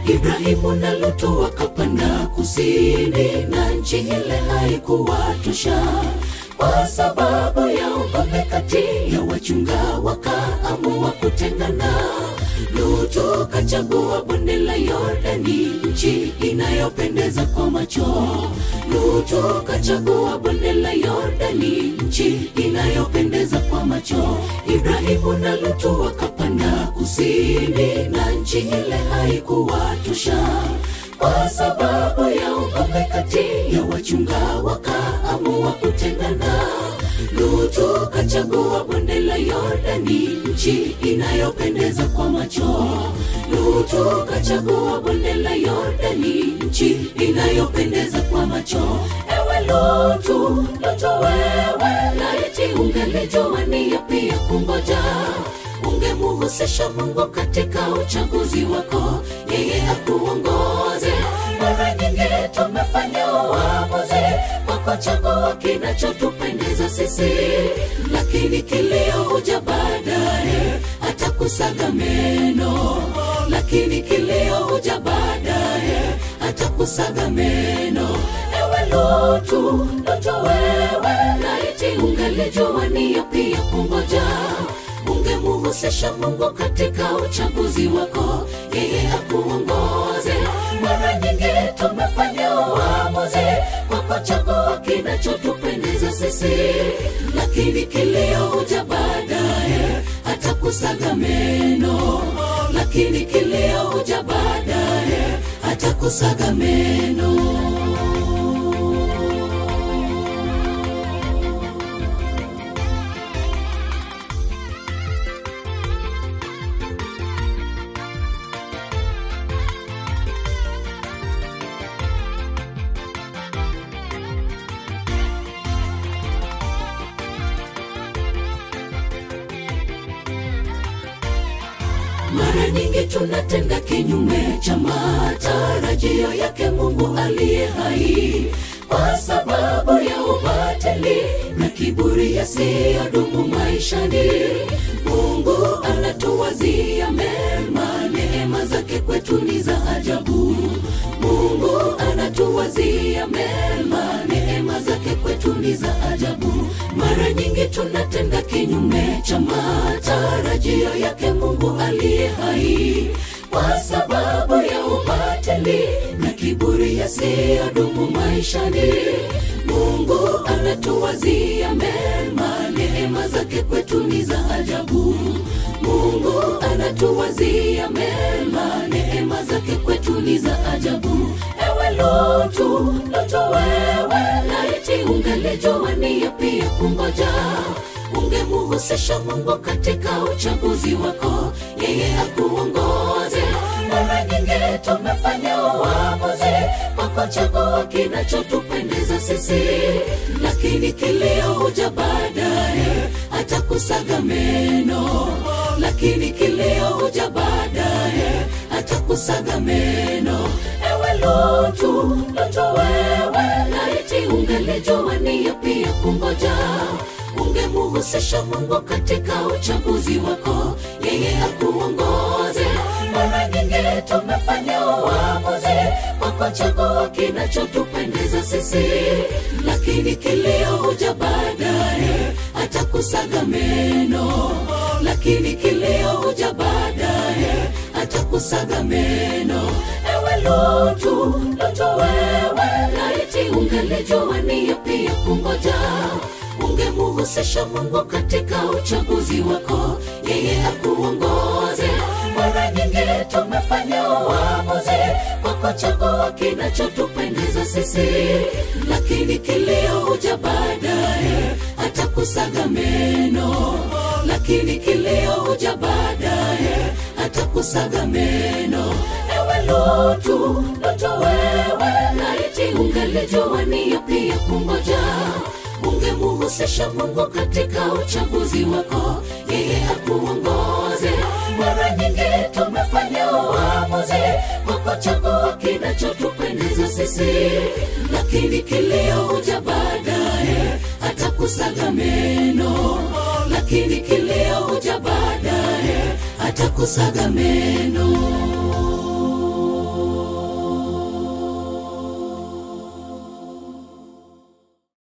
Ibrahimu na Lutu wakapanda kusini, na nchi ile haikuwatosha. Kwa sababu ya ugomvi kati ya wachunga wakaamua kutengana. Lutu kachagua bonde la Yordani, nchi inayopendeza kwa macho. Lutu kachagua bonde la Yordani, nchi inayopendeza kwa macho. Ibrahimu na Lutu wakapanda kusini, na nchi ile haikuwatosha. Kwa sababu ya ugomvi kati ya wachunga wakaamua kutengana. Lutu kachagua bonde la Yordani, nchi inayopendeza kwa macho. Lutu kachagua bonde la Yordani, nchi inayopendeza kwa macho. Ewe Lutu, Lutu wewe, laiti ungelijua ni yapi ya kungoja. Ungemuhusisha Mungu katika uchaguzi wako, yeye akuongoze. Mara nyingi tumefanya uamuzi kwa kuchagua kinachotupendeza sisi, lakini kilio huja baadaye, atakusaga meno. Lakini kilio huja baadaye, atakusaga meno. Ewe Lutu, Lutu wewe, laiti ungelijua ni yapi ya kungoja. Ungemuhusisha Mungu katika uchaguzi wako, yeye akuongoze. Mara nyingi tumefanya uamuzi kwa kuchagua kinachotupendeza sisi, lakini kilio huja baadaye, atakusaga meno. Lakini kilio huja baadaye, atakusaga meno. Mara nyingi tunatenda kinyume cha matarajio yake Mungu aliye hai, kwa sababu ya ubatili na kiburi yasiyodumu maishani. Mungu anatuwazia mema, neema zake kwetu ni za ajabu. Mungu anatuwazia mema, neema zake kwetu ni za ajabu. Mara nyingi tunatenda kinyume cha matarajio yake Mungu aliye hai, kwa sababu ya ubatili na kiburi yasiyodumu maishani. Mungu anatuwazia mema, neema zake kwetu ni za ajabu. Mungu anatuwazia mema, neema zake kwetu ni za ajabu. Ewe Lutu, Lutu wewe, laiti ungelijua ni yapi ya kungoja. Ungemuhusisha Mungu katika uchaguzi wako, yeye akuongoze. Mara nyingi tumefanya uamuzi kwa kuchagua kinachotupendeza sisi, lakini kilio huja baadaye, atakusaga meno. Lakini kilio huja baadaye, atakusaga meno. Ewe Lutu, Lutu wewe, laiti ungelijua ni yapi ya kungoja. Ungemuhusisha Mungu katika uchaguzi wako, yeye akuongoze. Mara nyingi tumefanya uamuzi kwa kuchagua kinachotupendeza sisi, lakini kilio huja baadaye, atakusaga meno. Lakini kilio huja baadaye, atakusaga meno. Ewe Lutu, Lutu wewe, laiti ungelijua ni yapi ya kungoja. Ungemuhusisha Mungu katika uchaguzi wako, yeye akuongoze. Mara nyingi tumefanya uamuzi kwa kuchagua kinachotupendeza sisi, lakini kilio huja baadaye, atakusaga meno. Lakini kilio huja baadaye, atakusaga meno. Ewe Lutu, Lutu wewe, laiti ungelijua ni yapi ya kungoja. Ungemuhusisha Mungu katika uchaguzi wako, yeye akuongoze. Mara nyingi tumefanya uamuzi kwa kuchagua kinachotupendeza sisi, lakini kilio huja baadaye, atakusaga meno. Lakini kilio huja baadaye, atakusaga meno.